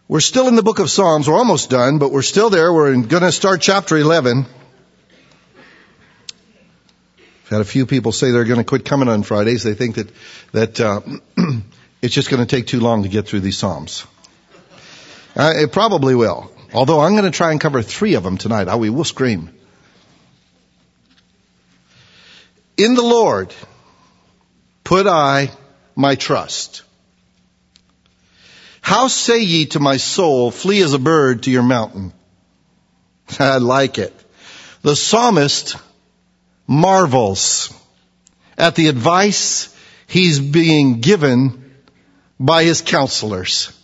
We're still in the book of Psalms. We're almost done, but we're still there. We're going to start chapter 11. I've had a few people say they're going to quit coming on Fridays. They think that it's just going to take too long to get through these Psalms. It probably will. Although I'm going to try and cover 3 of them tonight. We will scream. In the Lord put I my trust. How say ye to my soul, flee as a bird to your mountain? I like it. The psalmist marvels at the advice he's being given by his counselors.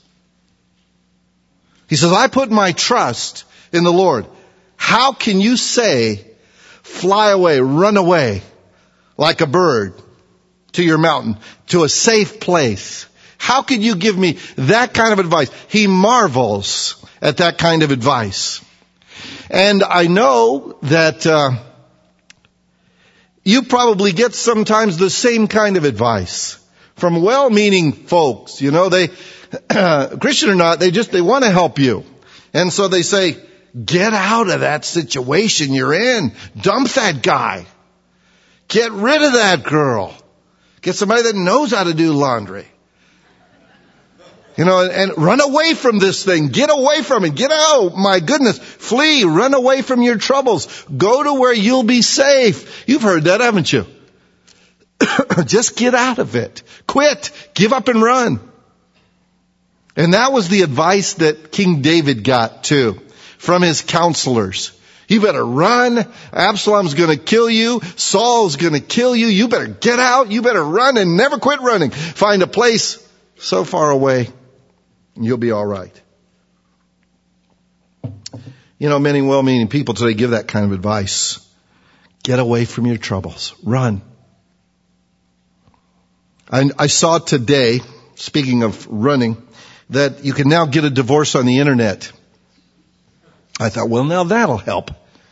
He says, I put my trust in the Lord. How can you say, fly away, run away like a bird to your mountain, to a safe place? How could you give me that kind of advice? He marvels at that kind of advice. And I know that you probably get sometimes the same kind of advice from well-meaning folks. You know, they, Christian or not, they want to help you. And so they say, get out of that situation you're in. Dump that guy. Get rid of that girl. Get somebody that knows how to do laundry. You know, and run away from this thing. Get away from it. Get out. My goodness. Flee. Run away from your troubles. Go to where you'll be safe. You've heard that, haven't you? Just get out of it. Quit. Give up and run. And that was the advice that King David got too, from his counselors. You better run. Absalom's going to kill you. Saul's going to kill you. You better get out. You better run and never quit running. Find a place so far away, and you'll be all right. You know, many well-meaning people today give that kind of advice. Get away from your troubles. Run. I saw today, speaking of running, that you can now get a divorce on the internet. I thought, well, now that'll help.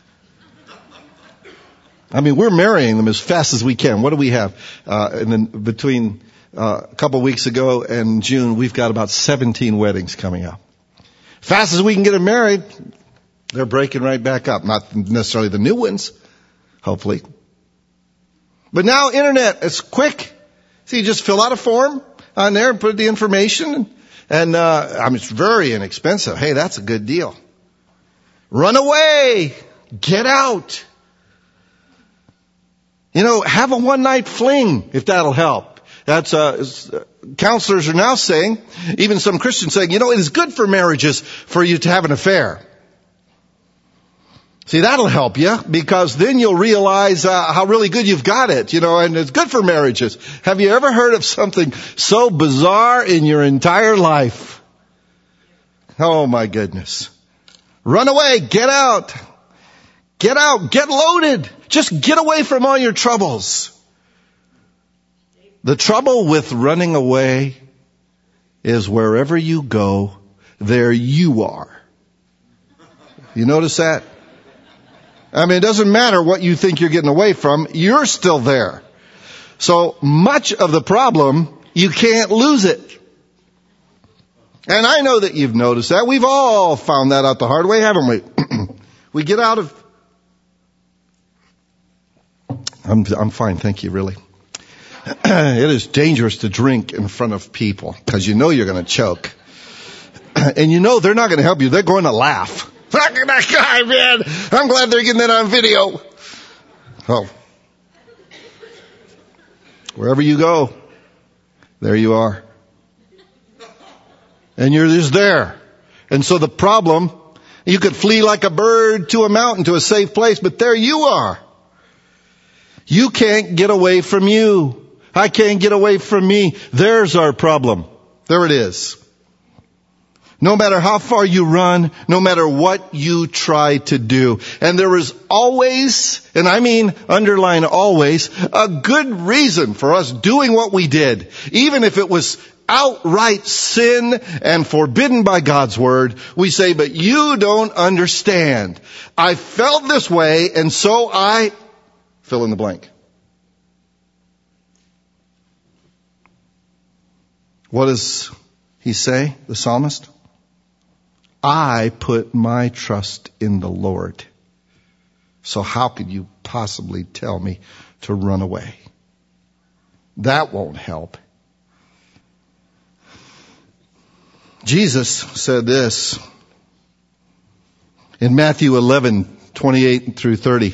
I mean, we're marrying them as fast as we can. What do we have? And then between a couple of weeks ago and June, we've got about 17 weddings coming up. Fast as we can get them married, they're breaking right back up. Not necessarily the new ones, hopefully. But now internet, it's quick. So you just fill out a form on there and put the information. And it's very inexpensive. Hey, that's a good deal. Run away. Get out. You know, have a one-night fling, if that'll help. That's, counselors are now saying, even some Christians saying, you know, it is good for marriages for you to have an affair. See, that'll help you, because then you'll realize how really good you've got it, you know, and it's good for marriages. Have you ever heard of something so bizarre in your entire life? Oh my goodness. Run away, get out, get loaded. Just get away from all your troubles. The trouble with running away is wherever you go, there you are. You notice that? I mean, it doesn't matter what you think you're getting away from, you're still there. So much of the problem, you can't lose it. And I know that you've noticed that. We've all found that out the hard way, haven't we? We get out of... I'm fine, thank you, really. It is dangerous to drink in front of people, because you know you're going to choke. And you know they're not going to help you. They're going to laugh. Look at that guy, man. I'm glad they're getting that on video. Oh. Wherever you go, there you are. And you're just there. And so the problem, you could flee like a bird to a mountain, to a safe place, but there you are. You can't get away from you. I can't get away from me. There's our problem. There it is. No matter how far you run, no matter what you try to do. And there is always, and I mean underline always, a good reason for us doing what we did. Even if it was outright sin and forbidden by God's word, we say, but you don't understand. I felt this way, and so I fill in the blank. What does he say, the psalmist? I put my trust in the Lord. So how could you possibly tell me to run away? That won't help. Jesus said this in Matthew 11:28 through 30.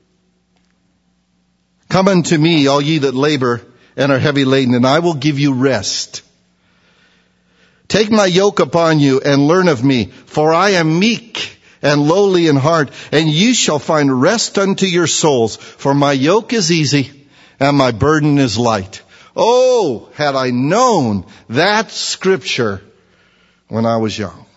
Come unto me, all ye that labor and are heavy laden, and I will give you rest. Take my yoke upon you and learn of me, for I am meek and lowly in heart, and ye shall find rest unto your souls. For my yoke is easy and my burden is light. Oh, had I known that scripture when I was young.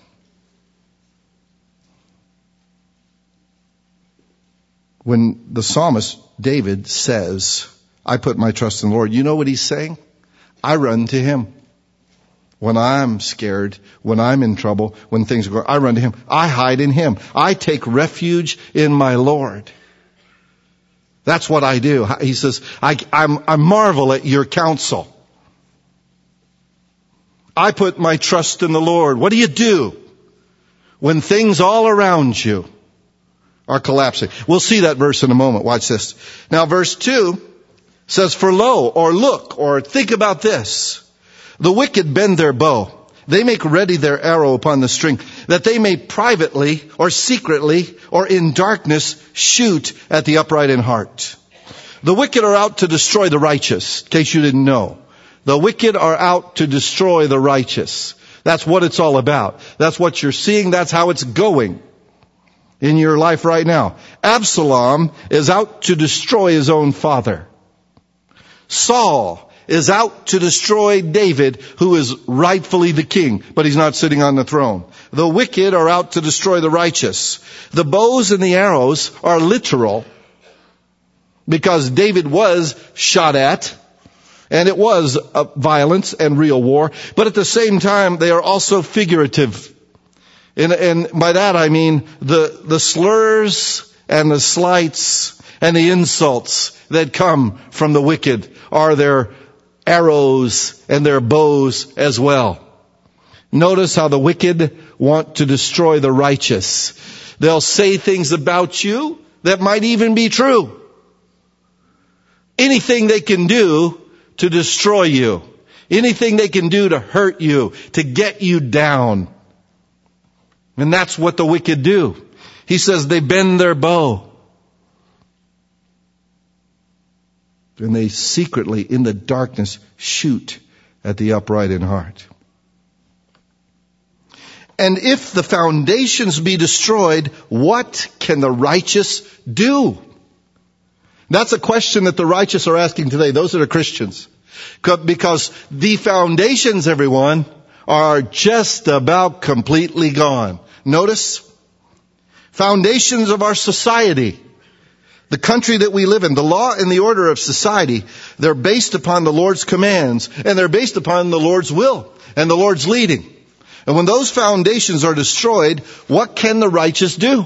When the psalmist David says, I put my trust in the Lord, you know what he's saying? I run to him. When I'm scared, when I'm in trouble, when things are going, I run to him. I hide in him. I take refuge in my Lord. That's what I do. He says, I marvel at your counsel. I put my trust in the Lord. What do you do when things all around you are collapsing? We'll see that verse in a moment. Watch this. Now verse 2 says, for lo, or look, or think about this. The wicked bend their bow. They make ready their arrow upon the string, that they may privately or secretly or in darkness shoot at the upright in heart. The wicked are out to destroy the righteous, in case you didn't know. The wicked are out to destroy the righteous. That's what it's all about. That's what you're seeing. That's how it's going in your life right now. Absalom is out to destroy his own father. Saul is out to destroy David, who is rightfully the king, but he's not sitting on the throne. The wicked are out to destroy the righteous. The bows and the arrows are literal, because David was shot at, and it was violence and real war. But at the same time, they are also figurative. And by that I mean the slurs and the slights and the insults that come from the wicked are their arrows and their bows as well. Notice how the wicked want to destroy the righteous. They'll say things about you that might even be true. Anything they can do to destroy you. Anything they can do to hurt you, to get you down. And that's what the wicked do. He says they bend their bow. And they secretly, in the darkness, shoot at the upright in heart. And if the foundations be destroyed, what can the righteous do? That's a question that the righteous are asking today. Those that are Christians. Because the foundations, everyone, are just about completely gone. Notice, foundations of our society, the country that we live in, the law and the order of society, they're based upon the Lord's commands, and they're based upon the Lord's will and the Lord's leading. And when those foundations are destroyed, what can the righteous do?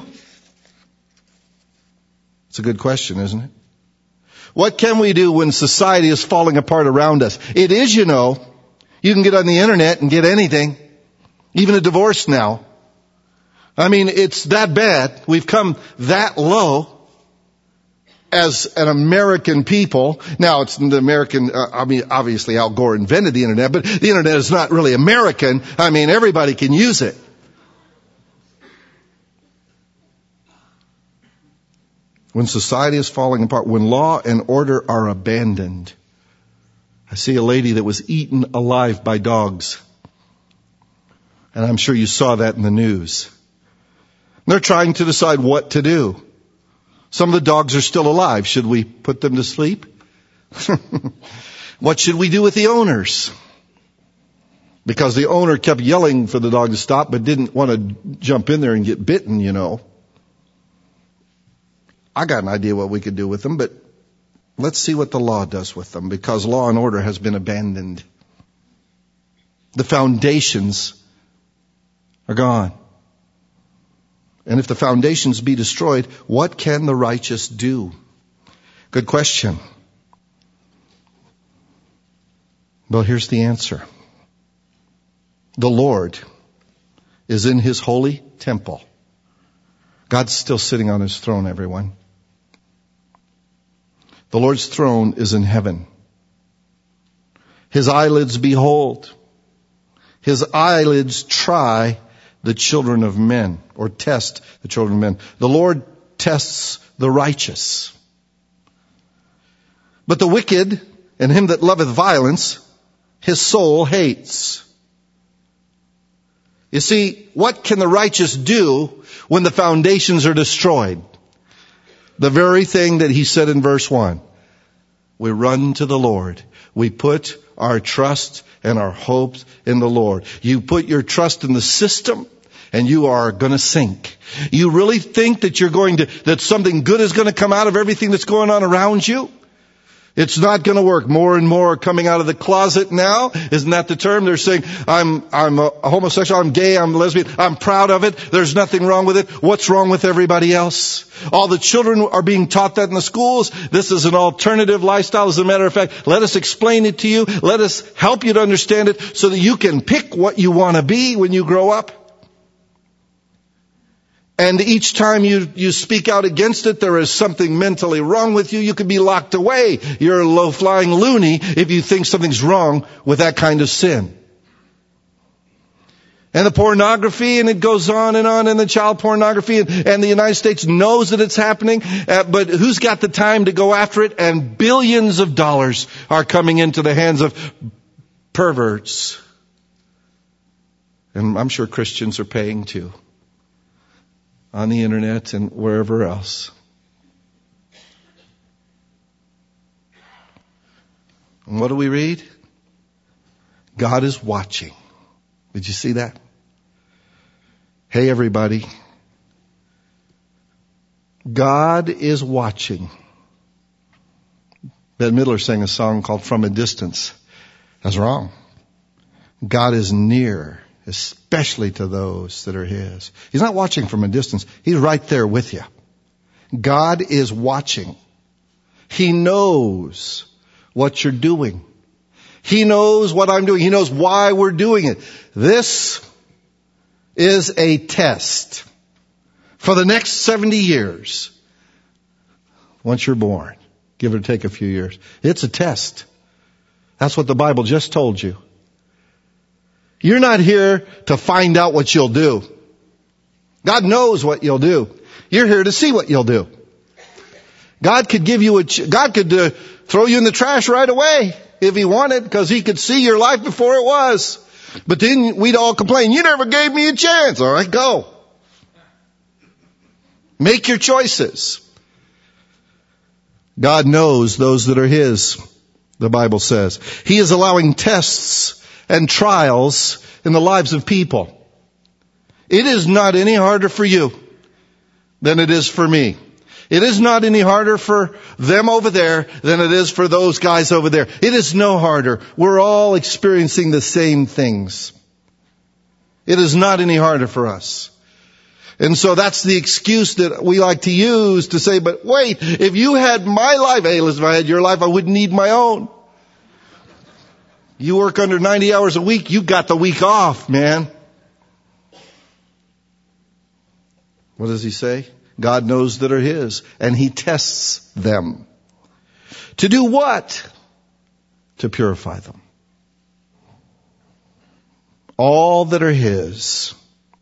It's a good question, isn't it? What can we do when society is falling apart around us? It is, you know, you can get on the internet and get anything, even a divorce now. I mean, it's that bad. We've come that low as an American people. Now, it's the American, obviously Al Gore invented the internet, but the internet is not really American. I mean, everybody can use it. When society is falling apart, when law and order are abandoned. I see a lady that was eaten alive by dogs. And I'm sure you saw that in the news. They're trying to decide what to do. Some of the dogs are still alive. Should we put them to sleep? What should we do with the owners? Because the owner kept yelling for the dog to stop, but didn't want to jump in there and get bitten, you know. I got an idea what we could do with them, but let's see what the law does with them, because law and order has been abandoned. The foundations are gone. And if the foundations be destroyed, what can the righteous do? Good question. Well, here's the answer. The Lord is in his holy temple. God's still sitting on his throne, everyone. The Lord's throne is in heaven. His eyelids behold. His eyelids try the children of men, or test the children of men. The Lord tests the righteous. But the wicked and him that loveth violence, his soul hates. You see, what can the righteous do when the foundations are destroyed? The very thing that he said in verse 1. We run to the Lord. We put our trust and our hopes in the Lord. You put your trust in the system and you are going to sink. You really think that that something good is going to come out of everything that's going on around you? It's not going to work. More and more are coming out of the closet now. Isn't that the term? They're saying, I'm a homosexual, I'm gay, I'm lesbian, I'm proud of it. There's nothing wrong with it. What's wrong with everybody else? All the children are being taught that in the schools. This is an alternative lifestyle. As a matter of fact, let us explain it to you. Let us help you to understand it so that you can pick what you want to be when you grow up. And each time you speak out against it, there is something mentally wrong with you. You could be locked away. You're a low-flying loony if you think something's wrong with that kind of sin. And the pornography, and it goes on, and the child pornography, and the United States knows that it's happening, but who's got the time to go after it? And billions of dollars are coming into the hands of perverts. And I'm sure Christians are paying too, on the internet and wherever else. And what do we read? God is watching. Did you see that? Hey, everybody. God is watching. Bette Midler sang a song called From a Distance. That's wrong. God is near, especially to those that are his. He's not watching from a distance. He's right there with you. God is watching. He knows what you're doing. He knows what I'm doing. He knows why we're doing it. This is a test for the next 70 years. Once you're born, give or take a few years. It's a test. That's what the Bible just told you. You're not here to find out what you'll do. God knows what you'll do. You're here to see what you'll do. God could give you God could throw you in the trash right away if he wanted, because he could see your life before it was. But then we'd all complain, you never gave me a chance. All right, go. Make your choices. God knows those that are his, the Bible says. He is allowing tests and trials in the lives of people. It is not any harder for you than it is for me. It is not any harder for them over there than it is for those guys over there. It is no harder. We're all experiencing the same things. It is not any harder for us. And so that's the excuse that we like to use to say, but wait, if you had my life, hey, listen, if I had your life, I wouldn't need my own. You work under 90 hours a week, you got the week off, man. What does he say? God knows that are his, and he tests them. To do what? To purify them. All that are his.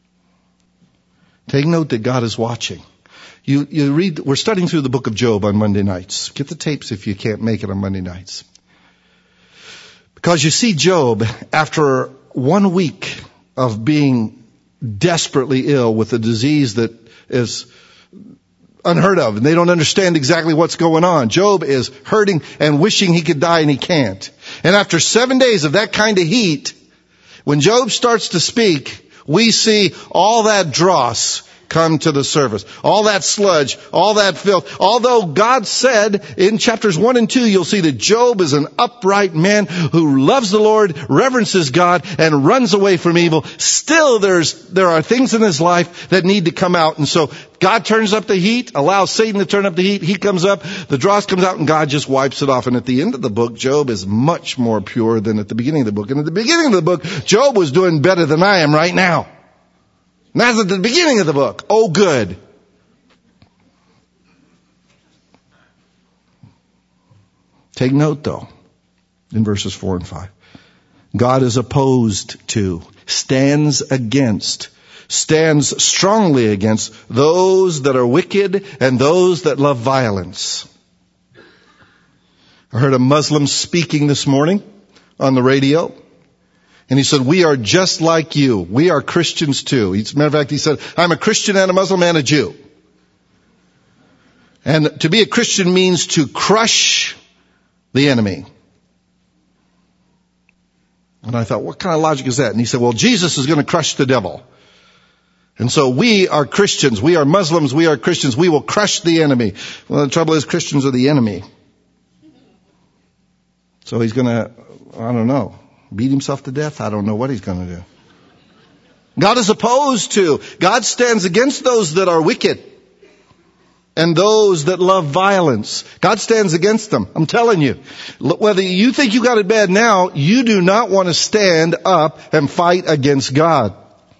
Take note that God is watching. You read, we're studying through the book of Job on Monday nights. Get the tapes if you can't make it on Monday nights. Because you see Job, after 1 week of being desperately ill with a disease that is unheard of, and they don't understand exactly what's going on. Job is hurting and wishing he could die, and he can't. And after 7 days of that kind of heat, when Job starts to speak, we see all that dross come to the surface. All that sludge, all that filth. Although God said in chapters 1 and 2, you'll see that Job is an upright man who loves the Lord, reverences God, and runs away from evil. Still, there are things in his life that need to come out. And so God turns up the heat, allows Satan to turn up the heat. He comes up, the dross comes out, and God just wipes it off. And at the end of the book, Job is much more pure than at the beginning of the book. And at the beginning of the book, Job was doing better than I am right now. And that's at the beginning of the book. Oh, good. Take note, though, in verses 4 and 5. God is opposed to, stands against, stands strongly against those that are wicked and those that love violence. I heard a Muslim speaking this morning on the radio, and he said, we are just like you. We are Christians too. As a matter of fact, he said, I'm a Christian and a Muslim and a Jew. And to be a Christian means to crush the enemy. And I thought, what kind of logic is that? And he said, well, Jesus is going to crush the devil. And so we are Christians. We are Muslims. We are Christians. We will crush the enemy. Well, the trouble is Christians are the enemy. So he's going to, I don't know, beat himself to death? I don't know what he's going to do. God is opposed to. God stands against those that are wicked and those that love violence. God stands against them. I'm telling you. Whether you think you got it bad now, you do not want to stand up and fight against God.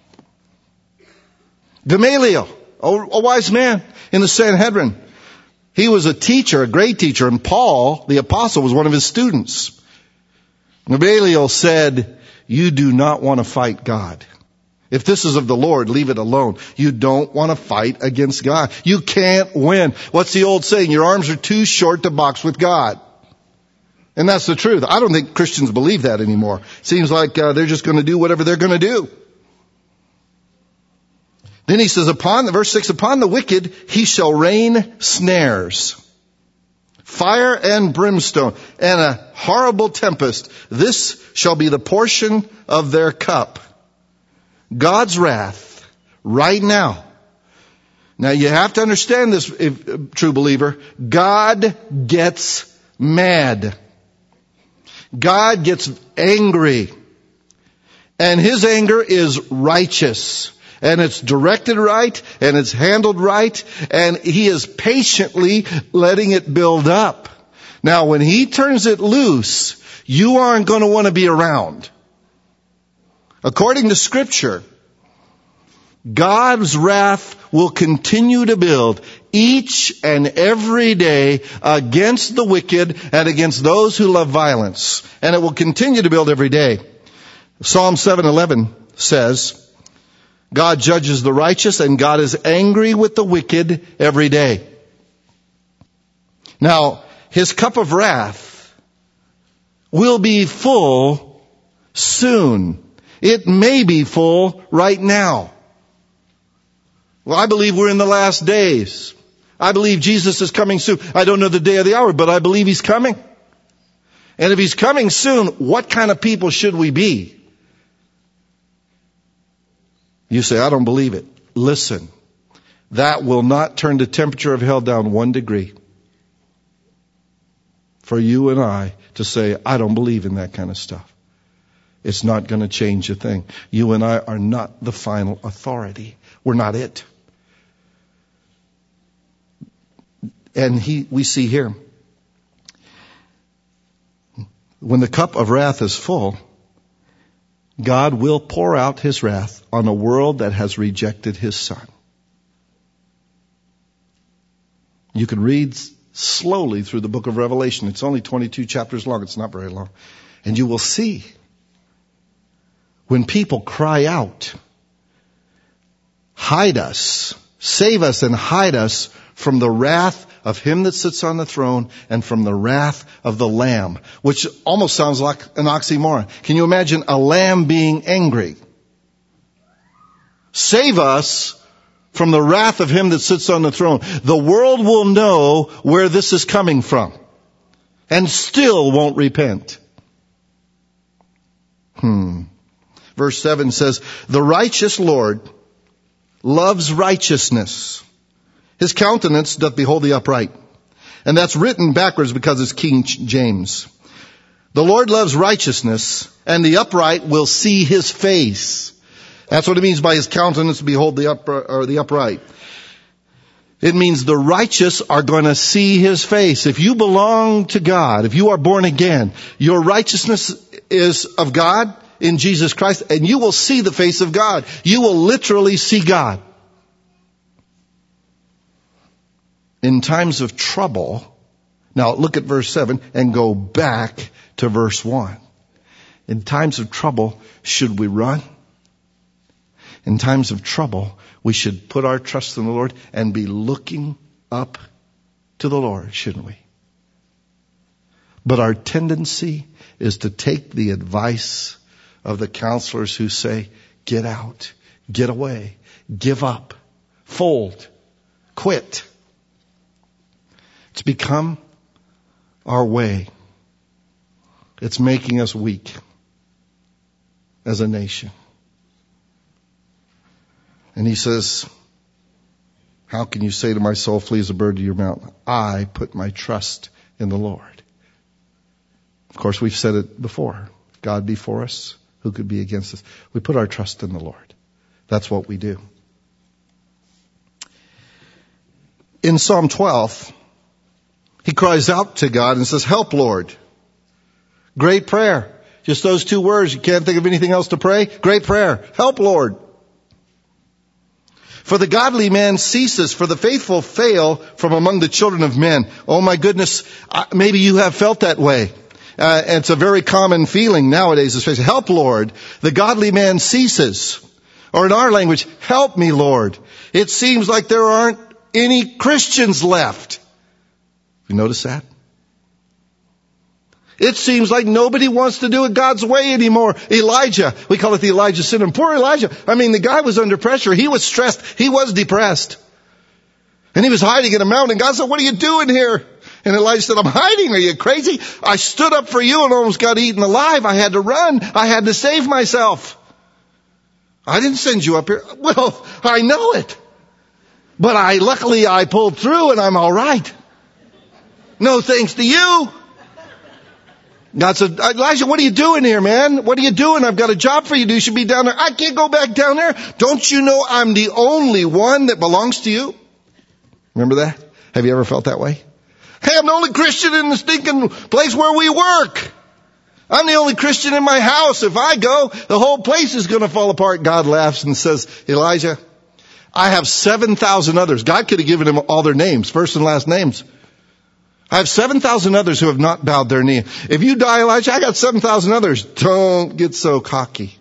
Gamaliel, a wise man in the Sanhedrin. He was a teacher, a great teacher, and Paul, the apostle, was one of his students. Gamaliel said, you do not want to fight God. If this is of the Lord, leave it alone. You don't want to fight against God. You can't win. What's the old saying? Your arms are too short to box with God. And that's the truth. I don't think Christians believe that anymore. Seems like they're just going to do whatever they're going to do. Then he says, verse 6, upon the wicked he shall rain snares, fire and brimstone, and a horrible tempest. This shall be the portion of their cup. God's wrath right now. Now you have to understand this, true believer. God gets mad. God gets angry. And his anger is righteous. And it's directed right, and it's handled right, and he is patiently letting it build up. Now, when he turns it loose, you aren't going to want to be around. According to Scripture, God's wrath will continue to build each and every day against the wicked and against those who love violence. And it will continue to build every day. Psalm 7:11 says, God judges the righteous and God is angry with the wicked every day. Now, his cup of wrath will be full soon. It may be full right now. Well, I believe we're in the last days. I believe Jesus is coming soon. I don't know the day or the hour, but I believe he's coming. And if he's coming soon, what kind of people should we be? You say, I don't believe it. Listen, that will not turn the temperature of hell down 1 degree. For you and I to say, I don't believe in that kind of stuff. It's not going to change a thing. You and I are not the final authority. We're not it. And we see here, when the cup of wrath is full, God will pour out his wrath on a world that has rejected his Son. You can read slowly through the book of Revelation. It's only 22 chapters long. It's not very long. And you will see when people cry out, hide us, save us and hide us from the wrath of him that sits on the throne and from the wrath of the Lamb, which almost sounds like an oxymoron. Can you imagine a lamb being angry? Save us from the wrath of him that sits on the throne. The world will know where this is coming from and still won't repent. Verse 7 says, the righteous Lord loves righteousness. His countenance doth behold the upright. And that's written backwards because it's King James. The Lord loves righteousness, and the upright will see his face. That's what it means by his countenance behold the upright. It means the righteous are going to see his face. If you belong to God, if you are born again, your righteousness is of God, in Jesus Christ, and you will see the face of God. You will literally see God. In times of trouble, now look at verse 7 and go back to verse 1. In times of trouble, should we run? In times of trouble, we should put our trust in the Lord and be looking up to the Lord, shouldn't we? But our tendency is to take the advice of the counselors who say, get out, get away, give up, fold, quit. It's become our way. It's making us weak as a nation. And he says, how can you say to my soul, flee as a bird to your mountain? I put my trust in the Lord. Of course, we've said it before. God be for us, who could be against us? We put our trust in the Lord. That's what we do. In Psalm 12, he cries out to God and says, help, Lord. Great prayer. Just those two words. You can't think of anything else to pray? Great prayer. Help, Lord. For the godly man ceases, for the faithful fail from among the children of men. Oh my goodness, maybe you have felt that way. It's a very common feeling nowadays, especially. Help, Lord. The godly man ceases. Or in our language, help me, Lord. It seems like there aren't any Christians left. You notice that? It seems like nobody wants to do it God's way anymore. Elijah, we call it the Elijah syndrome. Poor Elijah. I mean, the guy was under pressure. He was stressed. He was depressed. And he was hiding in a mountain. God said, what are you doing here? And Elijah said, I'm hiding. Are you crazy? I stood up for you and almost got eaten alive. I had to run. I had to save myself. I didn't send you up here. Well, I know it. But luckily I pulled through and I'm all right. No thanks to you. God said, Elijah, what are you doing here, man? What are you doing? I've got a job for you to do. You should be down there. I can't go back down there. Don't you know I'm the only one that belongs to you? Remember that? Have you ever felt that way? Hey, I'm the only Christian in the stinking place where we work. I'm the only Christian in my house. If I go, the whole place is going to fall apart. God laughs and says, Elijah, I have 7,000 others. God could have given him all their names, first and last names. I have 7,000 others who have not bowed their knee. If you die, Elijah, I got 7,000 others. Don't get so cocky.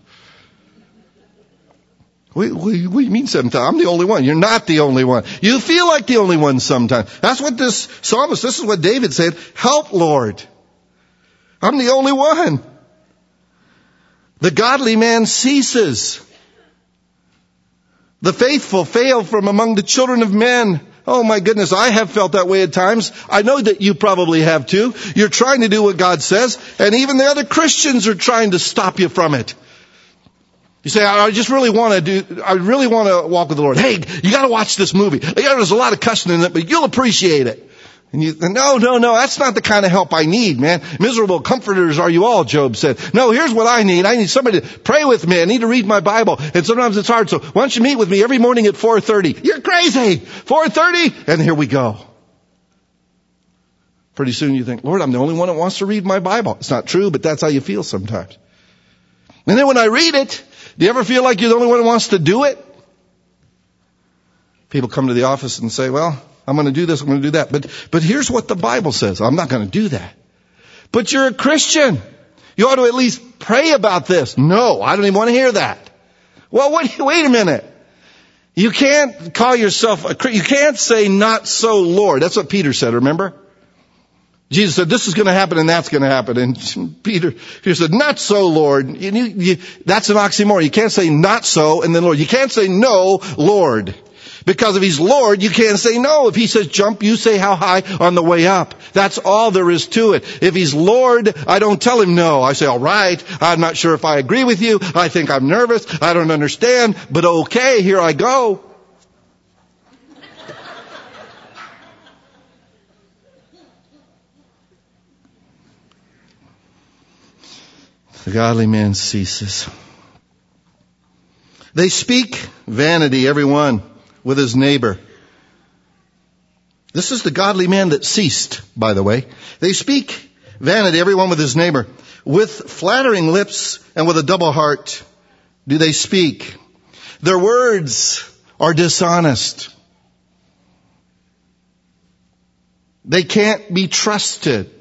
What do you mean 7,000? I'm the only one. You're not the only one. You feel like the only one sometimes. That's what this psalmist, this is what David said. Help, Lord. I'm the only one. The godly man ceases. The faithful fail from among the children of men. Oh my goodness, I have felt that way at times. I know that you probably have too. You're trying to do what God says, and even the other Christians are trying to stop you from it. You say, I really want to walk with the Lord. Hey, you gotta watch this movie. There's a lot of cussing in it, but you'll appreciate it. And no, that's not the kind of help I need, man. Miserable comforters are you all, Job said. No, here's what I need. I need somebody to pray with me. I need to read my Bible. And sometimes it's hard. So why don't you meet with me every morning at 4:30? You're crazy. 4:30? And here we go. Pretty soon you think, Lord, I'm the only one that wants to read my Bible. It's not true, but that's how you feel sometimes. And then when I read it, do you ever feel like you're the only one who wants to do it? People come to the office and say, well, I'm going to do this, I'm going to do that. But here's what the Bible says. I'm not going to do that. But you're a Christian. You ought to at least pray about this. No, I don't even want to hear that. Well, wait a minute. You can't call yourself you can't say not so, Lord. That's what Peter said, remember? Jesus said, this is going to happen and that's going to happen. And Peter said, not so, Lord. That's an oxymoron. You can't say not so and then Lord. You can't say no, Lord. Because if he's Lord, you can't say no. If he says jump, you say how high on the way up. That's all there is to it. If he's Lord, I don't tell him no. I say, all right, I'm not sure if I agree with you. I think I'm nervous. I don't understand. But okay, here I go. The godly man ceases. They speak vanity, every one, with his neighbor. This is the godly man that ceased, by the way. They speak vanity, everyone with his neighbor. With flattering lips and with a double heart do they speak. Their words are dishonest. They can't be trusted.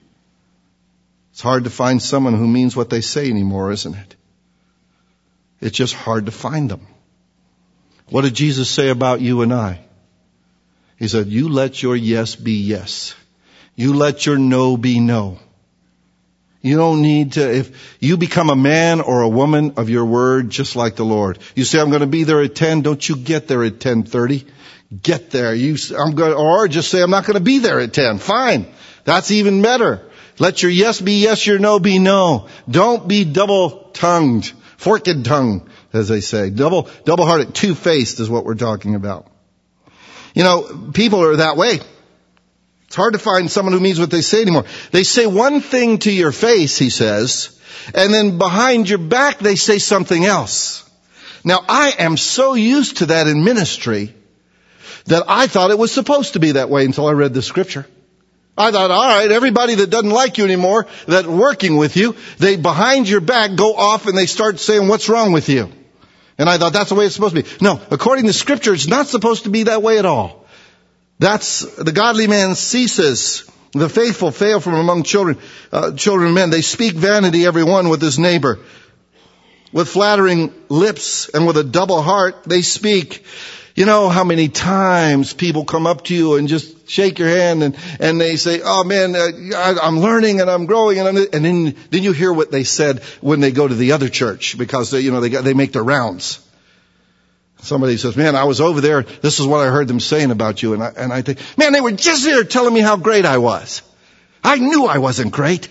It's hard to find someone who means what they say anymore, isn't it? It's just hard to find them. What did Jesus say about you and I? He said, you let your yes be yes. You let your no be no. You don't need to, if you become a man or a woman of your word, just like the Lord. You say, I'm going to be there at 10. Don't you get there at 10:30. Get there. Or just say, I'm not going to be there at 10. Fine. That's even better. Let your yes be yes, your no be no. Don't be double-tongued, forked tongue, as they say. Double-hearted, two-faced is what we're talking about. You know, people are that way. It's hard to find someone who means what they say anymore. They say one thing to your face, he says, and then behind your back they say something else. Now, I am so used to that in ministry that I thought it was supposed to be that way until I read the scripture. I thought, all right, everybody that doesn't like you anymore, that working with you, they behind your back go off and they start saying, what's wrong with you? And I thought that's the way it's supposed to be. No, according to scripture, it's not supposed to be that way at all. That's, the godly man ceases. The faithful fail from among children of men. They speak vanity, every one with his neighbor. With flattering lips and with a double heart, they speak. You know how many times people come up to you and just shake your hand and they say, oh man, I'm learning and I'm growing, and then you hear what they said when they go to the other church, because they make their rounds. Somebody says, man, I was over there. This is what I heard them saying about you. And I think, man, they were just there telling me how great I was. I knew I wasn't great.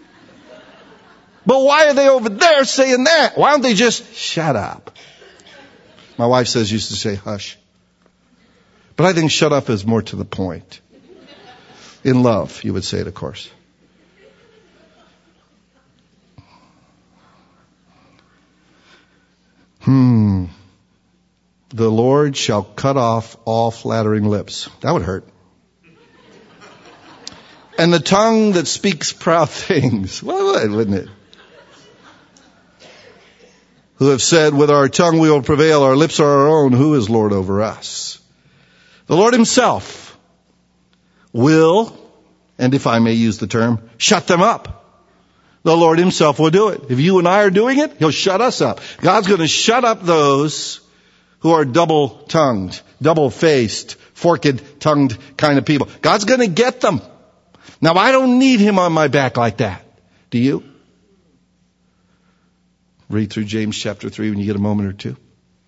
But why are they over there saying that? Why don't they just shut up? My wife used to say hush. But I think shut up is more to the point. In love, you would say it, of course. The Lord shall cut off all flattering lips. That would hurt. And the tongue that speaks proud things. Well, wouldn't it? Who have said, with our tongue we will prevail, our lips are our own, who is Lord over us? The Lord himself will, and if I may use the term, shut them up. The Lord himself will do it. If you and I are doing it, he'll shut us up. God's going to shut up those who are double-tongued, double-faced, forked-tongued kind of people. God's going to get them. Now, I don't need him on my back like that. Do you? Read through James chapter 3 when you get a moment or two.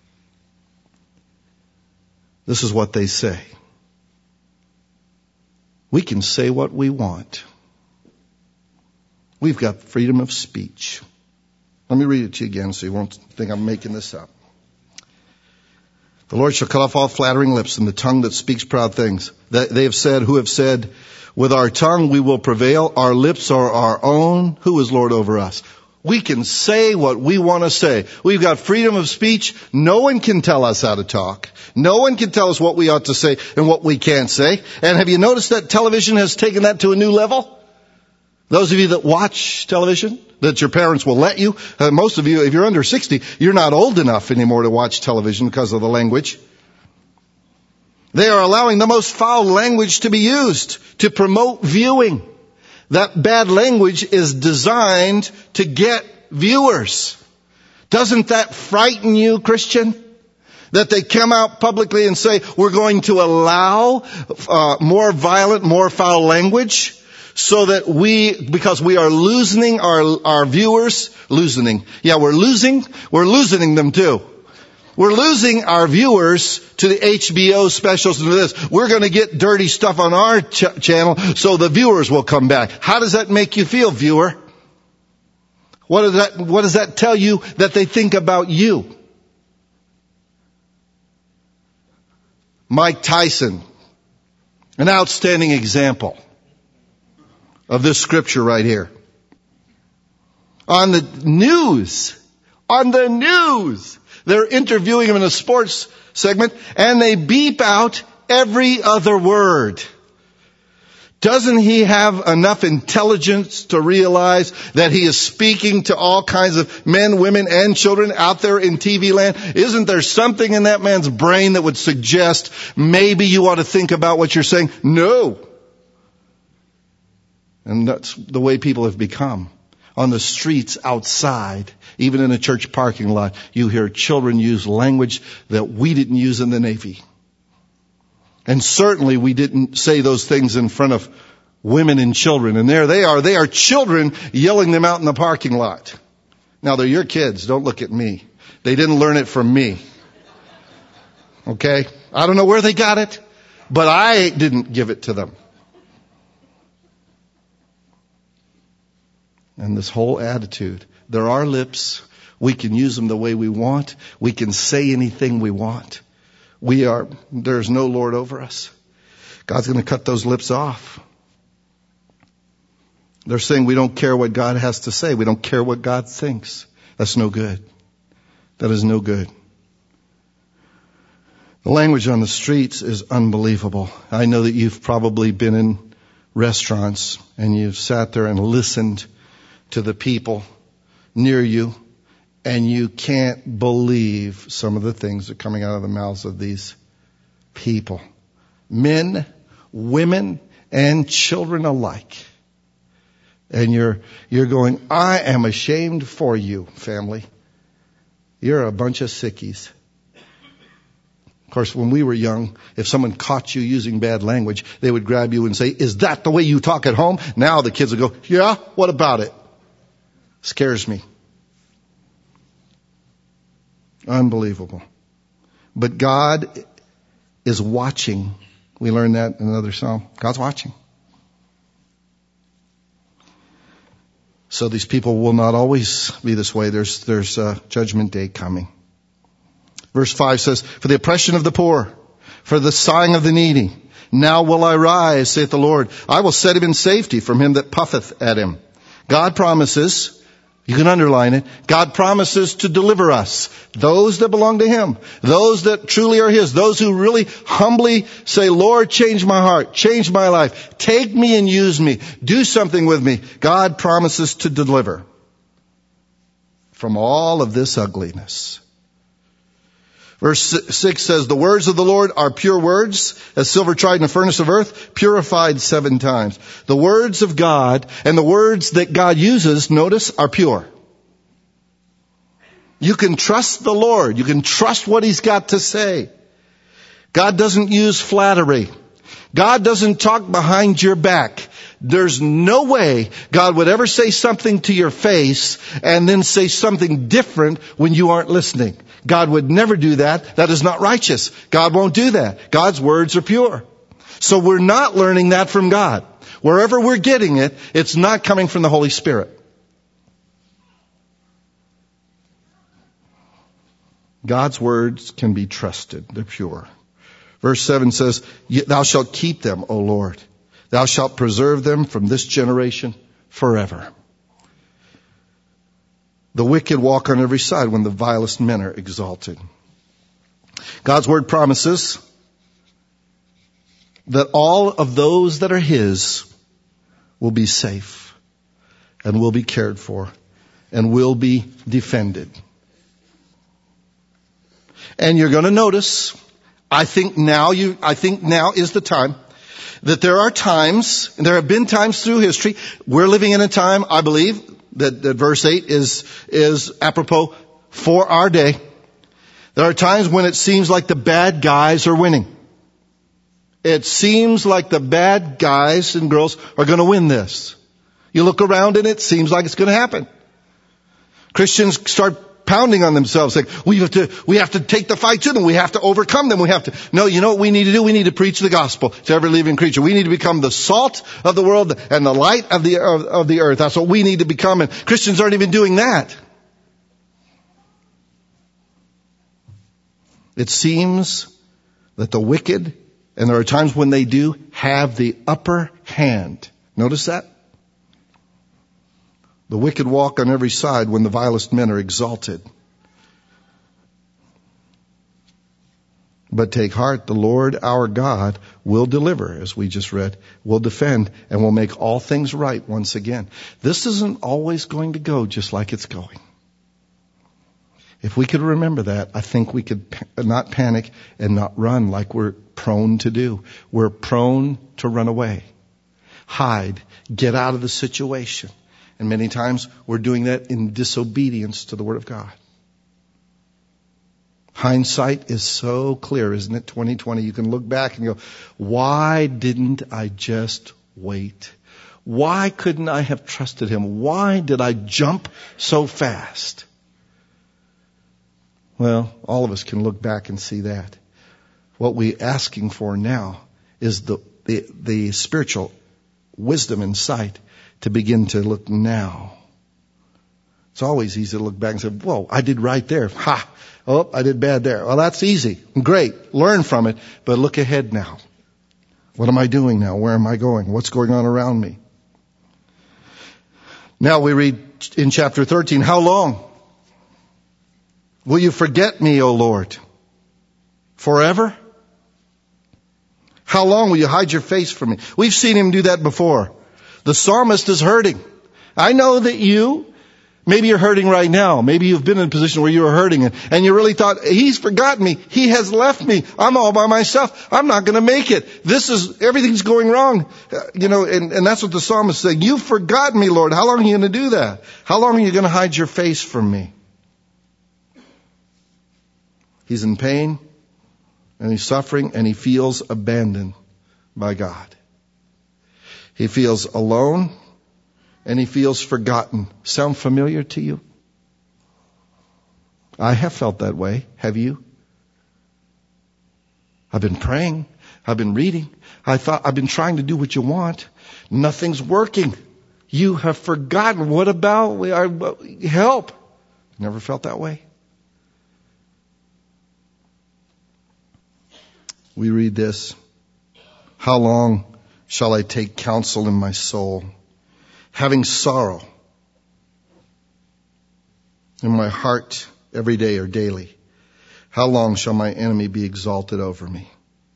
This is what they say. We can say what we want. We've got freedom of speech. Let me read it to you again so you won't think I'm making this up. The Lord shall cut off all flattering lips and the tongue that speaks proud things. They have said, who have said, with our tongue we will prevail. Our lips are our own. Who is Lord over us? We can say what we want to say. We've got freedom of speech. No one can tell us how to talk. No one can tell us what we ought to say and what we can't say. And have you noticed that television has taken that to a new level? Those of you that watch television, that your parents will let you, most of you, if you're under 60, you're not old enough anymore to watch television because of the language. They are allowing the most foul language to be used to promote viewing. That bad language is designed to get viewers. Doesn't that frighten you, Christian? That they come out publicly and say, we're going to allow more violent, more foul language, so that because we are losing our viewers, we're losing them too. We're losing our viewers to the HBO specials and to this. We're going to get dirty stuff on our channel so the viewers will come back. How does that make you feel, viewer? What does that tell you that they think about you? Mike Tyson, an outstanding example of this scripture right here. On the news, they're interviewing him in a sports segment, and they beep out every other word. Doesn't he have enough intelligence to realize that he is speaking to all kinds of men, women, and children out there in TV land? Isn't there something in that man's brain that would suggest maybe you ought to think about what you're saying? No. And that's the way people have become. On the streets outside, even in a church parking lot, you hear children use language that we didn't use in the Navy. And certainly we didn't say those things in front of women and children. And there they are children yelling them out in the parking lot. Now they're your kids, don't look at me. They didn't learn it from me. Okay? I don't know where they got it, but I didn't give it to them. And this whole attitude, they're our lips. We can use them the way we want. We can say anything we want. There's no Lord over us. God's going to cut those lips off. They're saying we don't care what God has to say. We don't care what God thinks. That's no good. That is no good. The language on the streets is unbelievable. I know that you've probably been in restaurants and you've sat there and listened to the people near you, and you can't believe some of the things that are coming out of the mouths of these people. Men, women, and children alike. And you're going, I am ashamed for you, family. You're a bunch of sickies. Of course, when we were young, if someone caught you using bad language, they would grab you and say, is that the way you talk at home? Now the kids will go, yeah, what about it? Scares me. Unbelievable. But God is watching. We learned that in another psalm. God's watching. So these people will not always be this way. There's a judgment day coming. Verse 5 says, for the oppression of the poor, for the sighing of the needy, now will I rise, saith the Lord. I will set him in safety from him that puffeth at him. God promises, you can underline it, God promises to deliver us, those that belong to him, those that truly are his, those who really humbly say, Lord, change my heart, change my life, take me and use me, do something with me. God promises to deliver from all of this ugliness. Verse 6 says, the words of the Lord are pure words, as silver tried in a furnace of earth, purified 7 times. The words of God and the words that God uses, notice, are pure. You can trust the Lord. You can trust what he's got to say. God doesn't use flattery. God doesn't talk behind your back. There's no way God would ever say something to your face and then say something different when you aren't listening. God would never do that. That is not righteous. God won't do that. God's words are pure. So we're not learning that from God. Wherever we're getting it, it's not coming from the Holy Spirit. God's words can be trusted. They're pure. Verse 7 says, thou shalt keep them, O Lord. Thou shalt preserve them from this generation forever. The wicked walk on every side when the vilest men are exalted. God's word promises that all of those that are his will be safe and will be cared for and will be defended. And you're going to notice, I think now is the time that there are times, and there have been times through history, we're living in a time, I believe, that verse 8 is apropos for our day. There are times when it seems like the bad guys are winning. It seems like the bad guys and girls are going to win this. You look around and it seems like it's going to happen. Christians start pounding on themselves, saying, we have to take the fight to them. We have to overcome them. No, you know what we need to do? We need to preach the gospel to every living creature. We need to become the salt of the world and the light of the earth. That's what we need to become. And Christians aren't even doing that. It seems that the wicked, and there are times when they do, have the upper hand. Notice that? The wicked walk on every side when the vilest men are exalted. But take heart, the Lord our God will deliver, as we just read, will defend, and will make all things right once again. This isn't always going to go just like it's going. If we could remember that, I think we could not panic and not run like we're prone to do. We're prone to run away, hide, get out of the situation. And many times we're doing that in disobedience to the Word of God. Hindsight is so clear, isn't it? 2020, you can look back and go, why didn't I just wait? Why couldn't I have trusted Him? Why did I jump so fast? Well, all of us can look back and see that. What we're asking for now is the spiritual wisdom and sight to begin to look now. It's always easy to look back and say, whoa, I did right there. Ha! Oh, I did bad there. Well, that's easy. Great. Learn from it. But look ahead now. What am I doing now? Where am I going? What's going on around me? Now we read in chapter 13, how long will you forget me, O Lord? Forever? How long will you hide your face from me? We've seen Him do that before. The psalmist is hurting. I know that maybe you're hurting right now. Maybe you've been in a position where you were hurting and you really thought, He's forgotten me. He has left me. I'm all by myself. I'm not going to make it. Everything's going wrong. And that's what the psalmist is saying. You've forgotten me, Lord. How long are you going to do that? How long are you going to hide your face from me? He's in pain and he's suffering and he feels abandoned by God. He feels alone and he feels forgotten. Sound familiar to you? I have felt that way. Have you? I've been praying. I've been reading. I've been trying to do what you want. Nothing's working. You have forgotten. What about help? Never felt that way? We read this. How long shall I take counsel in my soul, having sorrow in my heart every day or daily? How long shall my enemy be exalted over me?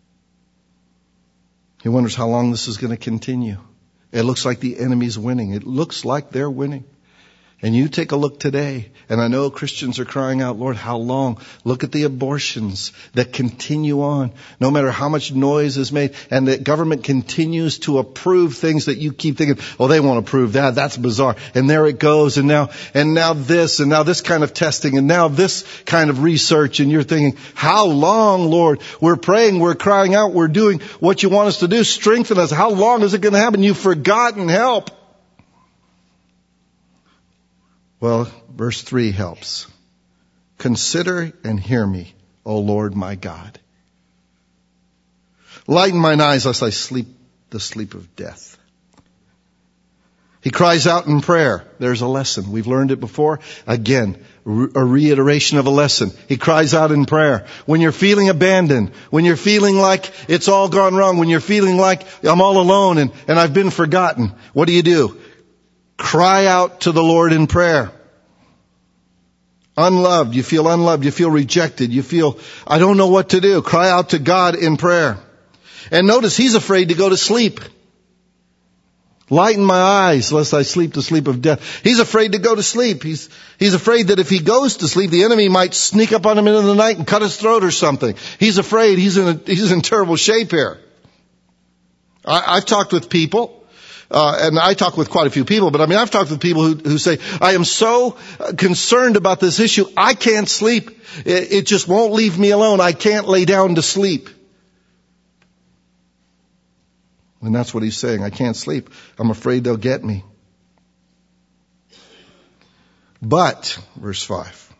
He wonders how long this is going to continue. It looks like the enemy's winning. It looks like they're winning. And you take a look today, and I know Christians are crying out, Lord, how long? Look at the abortions that continue on, no matter how much noise is made, and the government continues to approve things that you keep thinking, oh, they won't approve that. That's bizarre. And there it goes, and now this kind of testing, and now this kind of research, and you're thinking, how long, Lord? We're praying, we're crying out, we're doing what you want us to do. Strengthen us. How long is it going to happen? You've forgotten. Help. Well, verse 3 helps. Consider and hear me, O Lord my God. Lighten mine eyes lest I sleep the sleep of death. He cries out in prayer. There's a lesson. We've learned it before. Again, a reiteration of a lesson. He cries out in prayer. When you're feeling abandoned, when you're feeling like it's all gone wrong, when you're feeling like I'm all alone and I've been forgotten, what do? Cry out to the Lord in prayer. Unloved, you feel rejected, you feel, I don't know what to do. Cry out to God in prayer. And notice he's afraid to go to sleep. Lighten my eyes lest I sleep the sleep of death. He's afraid to go to sleep. He's afraid that if he goes to sleep, the enemy might sneak up on him in the night and cut his throat or something. He's afraid. He's in terrible shape here. I've talked with people. And I talk with quite a few people, but I've talked with people who say, I am so concerned about this issue, I can't sleep. It just won't leave me alone. I can't lay down to sleep. And that's what he's saying. I can't sleep. I'm afraid they'll get me. But, verse 5,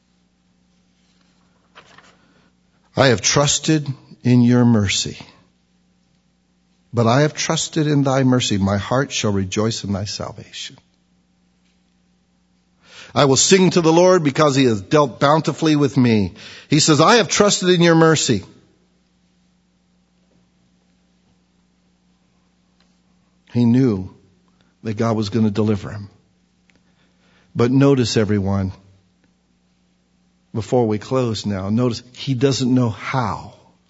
I have trusted in your mercy. But I have trusted in thy mercy. My heart shall rejoice in thy salvation. I will sing to the Lord because he has dealt bountifully with me. He says, I have trusted in your mercy. He knew that God was going to deliver him. But notice, everyone, before we close now, notice he doesn't know how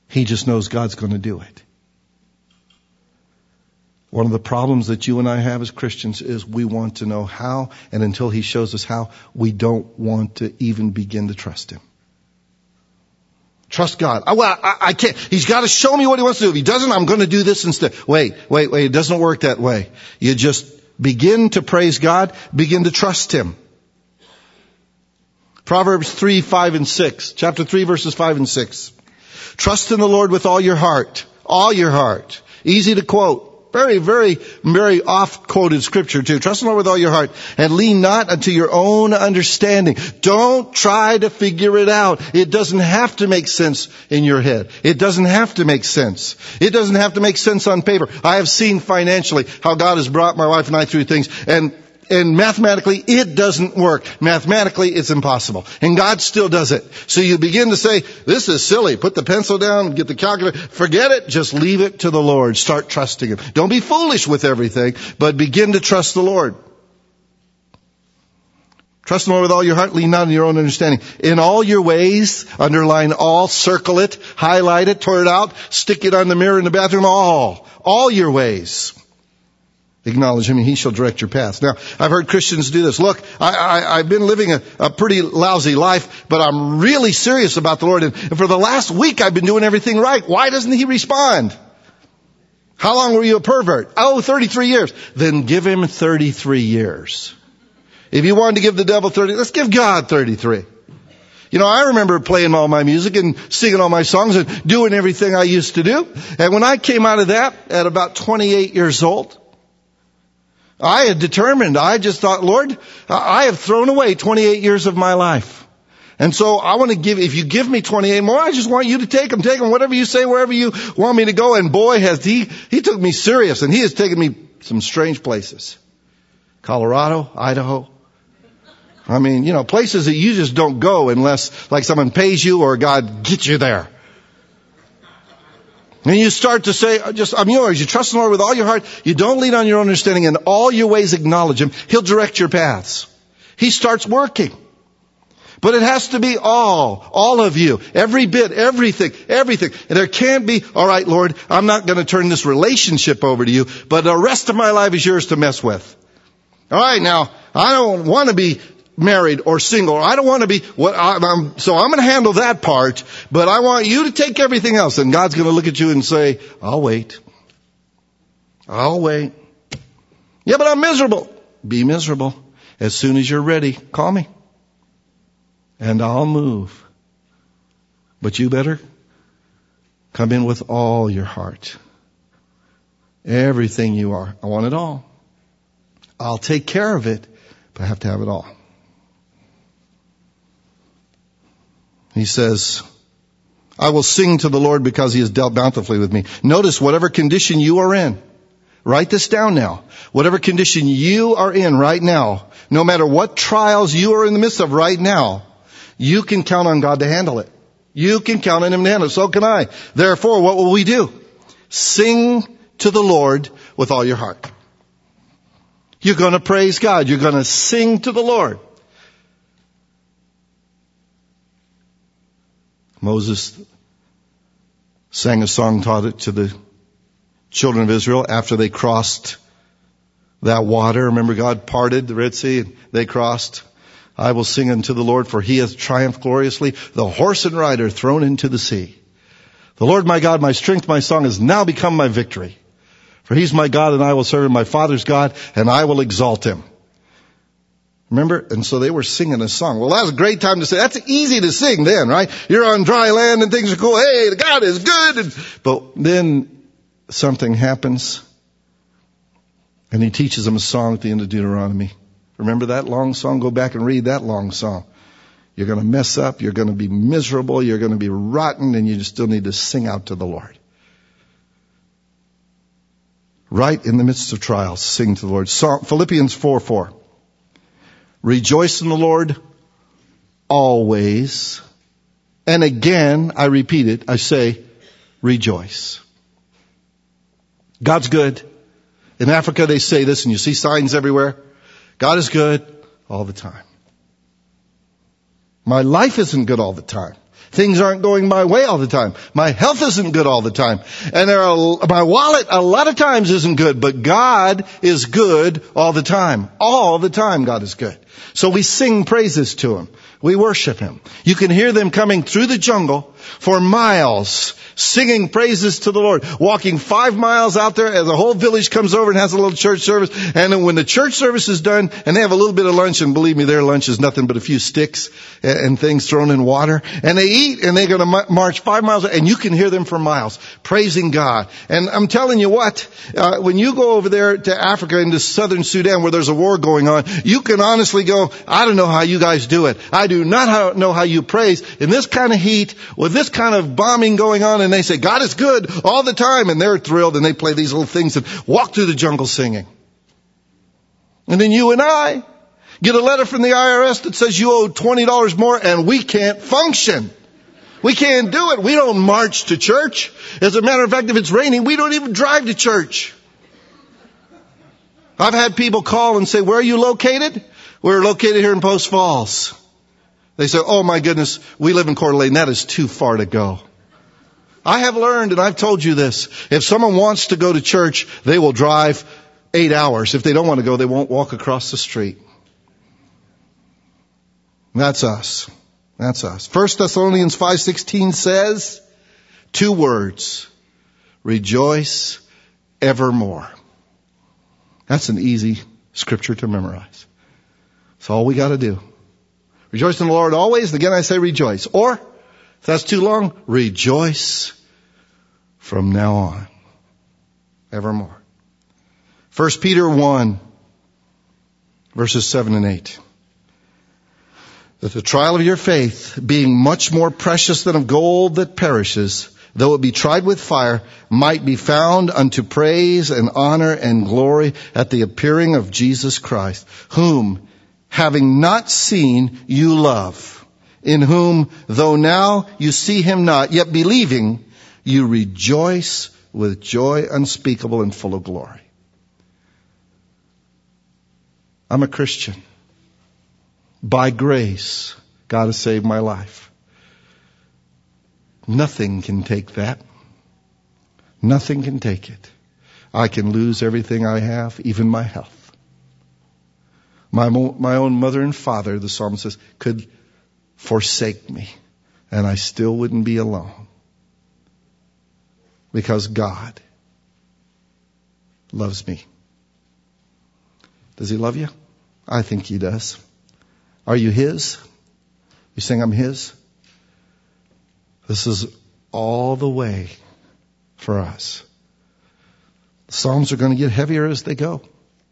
He just knows God's going to do it. One of the problems that you and I have as Christians is we want to know how, and until He shows us how, we don't want to even begin to trust Him. Trust God. I can't. He's got to show me what He wants to do. If He doesn't, I'm going to do this instead. Wait. It doesn't work that way. You just begin to praise God, begin to trust Him. Proverbs 3, 5, and 6. Chapter 3, verses 5 and 6. Trust in the Lord with all your heart. All your heart. Easy to quote. Very, very, very oft-quoted scripture too. Trust in the Lord with all your heart and lean not unto your own understanding. Don't try to figure it out. It doesn't have to make sense in your head. It doesn't have to make sense. It doesn't have to make sense on paper. I have seen financially how God has brought my wife and I through things, and mathematically, it doesn't work. Mathematically, it's impossible. And God still does it. So you begin to say, this is silly. Put the pencil down, get the calculator. Forget it. Just leave it to the Lord. Start trusting Him. Don't be foolish with everything, but begin to trust the Lord. Trust the Lord with all your heart. Lean not on your own understanding. In all your ways, underline all, circle it, highlight it, tear it out, stick it on the mirror in the bathroom. All your ways. Acknowledge Him and He shall direct your paths. Now, I've heard Christians do this. Look, I've been living a pretty lousy life, but I'm really serious about the Lord. And for the last week, I've been doing everything right. Why doesn't He respond? How long were you a pervert? 33 years. Then give Him 33 years. If you wanted to give the devil 30, let's give God 33. You know, I remember playing all my music and singing all my songs and doing everything I used to do. And when I came out of that at about 28 years old, I had determined, I just thought, Lord, I have thrown away 28 years of my life. And so I want to if you give me 28 more, I just want you to take them, whatever you say, wherever you want me to go. And boy, he took me serious, and He has taken me some strange places. Colorado, Idaho. I mean, places that you just don't go unless like someone pays you or God gets you there. And you start to say, I'm yours. You trust the Lord with all your heart. You don't lean on your own understanding. In all your ways acknowledge Him. He'll direct your paths. He starts working. But it has to be all of you. Every bit, everything. And there can't be, all right, Lord, I'm not going to turn this relationship over to you, but the rest of my life is yours to mess with. All right, now, I don't want to be married or single. I don't want to be so I'm going to handle that part, but I want you to take everything else. And God's going to look at you and say, I'll wait. Yeah, but I'm miserable. Be miserable. As soon as you're ready, call me. And I'll move. But you better come in with all your heart. Everything you are. I want it all. I'll take care of it, but I have to have it all. He says, I will sing to the Lord because He has dealt bountifully with me. Notice whatever condition you are in. Write this down now. Whatever condition you are in right now, no matter what trials you are in the midst of right now, you can count on God to handle it. You can count on Him to handle it. So can I. Therefore, what will we do? Sing to the Lord with all your heart. You're going to praise God. You're going to sing to the Lord. Moses sang a song, taught it to the children of Israel after they crossed that water. Remember, God parted the Red Sea and they crossed. I will sing unto the Lord, for He has triumphed gloriously. The horse and rider thrown into the sea. The Lord my God, my strength, my song has now become my victory. For He's my God and I will serve Him, my Father's God, and I will exalt Him. Remember? And so they were singing a song. Well, that was a great time to say. That's easy to sing then, right? You're on dry land and things are cool. Hey, God is good. But then something happens. And He teaches them a song at the end of Deuteronomy. Remember that long song? Go back and read that long song. You're going to mess up. You're going to be miserable. You're going to be rotten. And you just still need to sing out to the Lord. Right in the midst of trials, sing to the Lord. Philippians 4:4. Rejoice in the Lord always. And again, I repeat it, I say, rejoice. God's good. In Africa, they say this, and you see signs everywhere. God is good all the time. My life isn't good all the time. Things aren't going my way all the time. My health isn't good all the time. And my wallet a lot of times isn't good. But God is good all the time. All the time God is good. So we sing praises to Him. We worship Him. You can hear them coming through the jungle for miles, singing praises to the Lord, walking 5 miles out there as the whole village comes over and has a little church service. And then when the church service is done and they have a little bit of lunch, and believe me, their lunch is nothing but a few sticks and things thrown in water, and they eat and they're going to march 5 miles, and you can hear them for miles praising God. And I'm telling you what, when you go over there to Africa, into southern Sudan where there's a war going on, you can honestly go, I don't know how you guys do it. I do not know how you praise in this kind of heat with this kind of bombing going on. And they say, God is good all the time. And they're thrilled, and they play these little things and walk through the jungle singing. And then you and I get a letter from the IRS that says you owe $20 more, and we can't function. We can't do it. We don't march to church. As a matter of fact, if it's raining, we don't even drive to church. I've had people call and say, where are you located? We're located here in Post Falls. They say, oh my goodness, we live in Coeur d'Alene. That is too far to go. I have learned, and I've told you this, if someone wants to go to church, they will drive 8 hours. If they don't want to go, they won't walk across the street. That's us. That's us. 1 Thessalonians 5:16 says 2 words. Rejoice evermore. That's an easy scripture to memorize. That's all we got to do. Rejoice in the Lord always. Again, I say rejoice. Or, if that's too long, rejoice from now on. Evermore. 1 Peter 1, verses 7 and 8. That the trial of your faith, being much more precious than of gold that perishes, though it be tried with fire, might be found unto praise and honor and glory at the appearing of Jesus Christ, whom, having not seen, you love, in whom, though now you see Him not, yet believing, you rejoice with joy unspeakable and full of glory. I'm a Christian. By grace, God has saved my life. Nothing can take that. Nothing can take it. I can lose everything I have, even my health. My own mother and father, the psalmist says, could forsake me, and I still wouldn't be alone. Because God loves me. Does He love you? I think He does. Are you His? You saying I'm His? This is all the way for us. The Psalms are going to get heavier as they go.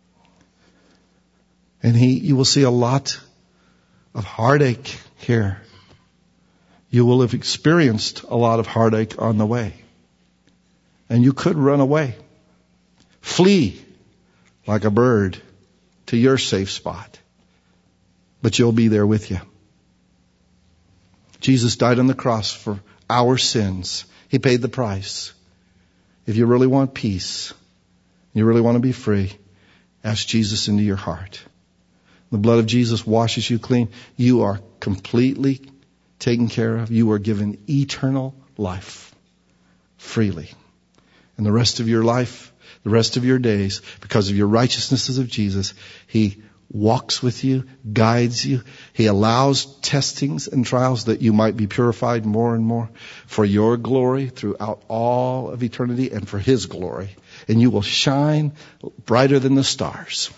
And you will see a lot of heartache here. You will have experienced a lot of heartache on the way. And you could run away. Flee like a bird to your safe spot. But you'll be there with you. Jesus died on the cross for our sins. He paid the price. If you really want peace, you really want to be free, ask Jesus into your heart. The blood of Jesus washes you clean. You are completely taken care of. You are given eternal life freely. And the rest of your life, the rest of your days, because of your righteousnesses of Jesus, He walks with you, guides you. He allows testings and trials that you might be purified more and more for your glory throughout all of eternity and for His glory. And you will shine brighter than the stars.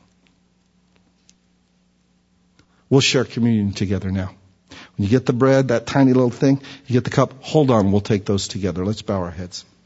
We'll share communion together now. When you get the bread, that tiny little thing, you get the cup, hold on, we'll take those together. Let's bow our heads.